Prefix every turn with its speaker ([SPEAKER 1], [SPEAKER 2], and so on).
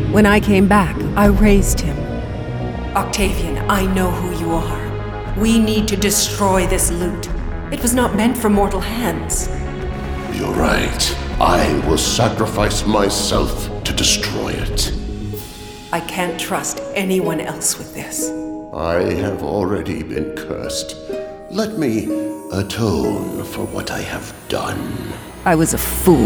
[SPEAKER 1] When I came back, I raised him. Octavian, I know who you are. We need to destroy this loot. It was not meant for mortal hands.
[SPEAKER 2] You're right. I will sacrifice myself to destroy it.
[SPEAKER 1] I can't trust anyone else with this.
[SPEAKER 2] I have already been cursed. Let me atone for what I have done.
[SPEAKER 1] I was a fool.